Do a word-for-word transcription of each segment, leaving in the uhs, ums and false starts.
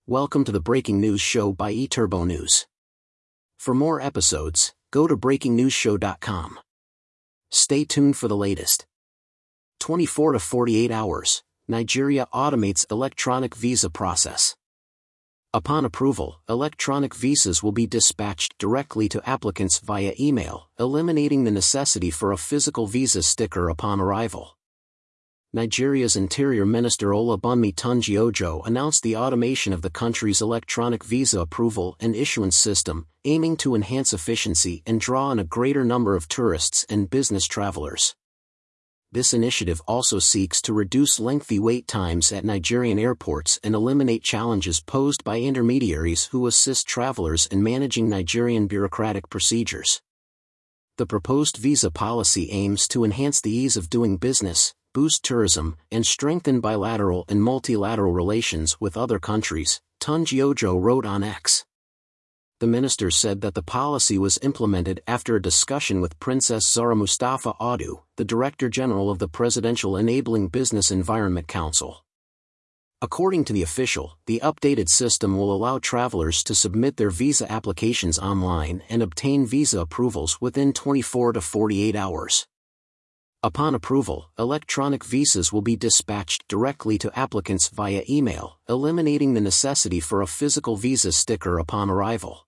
Welcome to the Breaking News Show by eTurbo News. For more episodes, go to breaking news show dot com. Stay tuned for the latest. twenty-four to forty-eight hours, Nigeria automates electronic visa process. Upon approval, electronic visas will be dispatched directly to applicants via email, eliminating the necessity for a physical visa sticker upon arrival. Nigeria's Interior Minister Olabunmi Tunji-Ojo announced the automation of the country's electronic visa approval and issuance system, aiming to enhance efficiency and draw in a greater number of tourists and business travelers. This initiative also seeks to reduce lengthy wait times at Nigerian airports and eliminate challenges posed by intermediaries who assist travelers in managing Nigerian bureaucratic procedures. The proposed visa policy aims to enhance the ease of doing business, boost tourism, and strengthen bilateral and multilateral relations with other countries, Tunji-Ojo wrote on X. The minister said that the policy was implemented after a discussion with Princess Zahra Mustafa Audu, the Director General of the Presidential Enabling Business Environment Council. According to the official, the updated system will allow travelers to submit their visa applications online and obtain visa approvals within twenty-four to forty-eight hours. Upon approval, electronic visas will be dispatched directly to applicants via email, eliminating the necessity for a physical visa sticker upon arrival.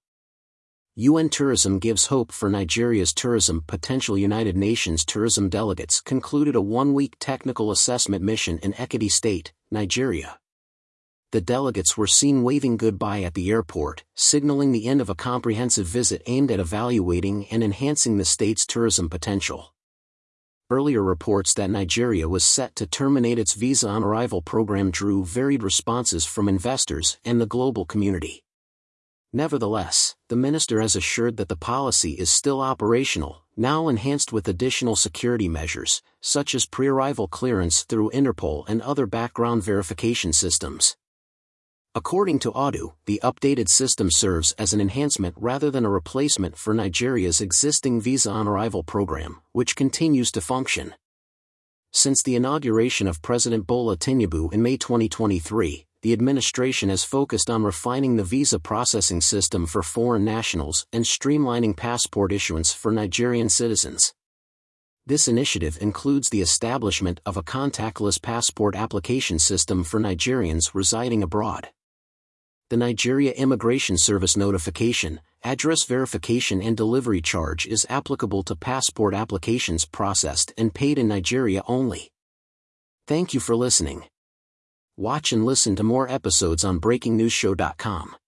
U N Tourism gives hope for Nigeria's tourism potential. United Nations tourism delegates concluded a one-week technical assessment mission in Ekiti State, Nigeria. The delegates were seen waving goodbye at the airport, signaling the end of a comprehensive visit aimed at evaluating and enhancing the state's tourism potential. Earlier reports that Nigeria was set to terminate its visa on arrival program drew varied responses from investors and the global community. Nevertheless, the minister has assured that the policy is still operational, now enhanced with additional security measures, such as pre-arrival clearance through Interpol and other background verification systems. According to Audu, the updated system serves as an enhancement rather than a replacement for Nigeria's existing visa on arrival program, which continues to function. Since the inauguration of President Bola Tinubu in May twenty twenty-three, the administration has focused on refining the visa processing system for foreign nationals and streamlining passport issuance for Nigerian citizens. This initiative includes the establishment of a contactless passport application system for Nigerians residing abroad. The Nigeria Immigration Service notification, address verification and delivery charge is applicable to passport applications processed and paid in Nigeria only. Thank you for listening. Watch and listen to more episodes on breaking news show dot com.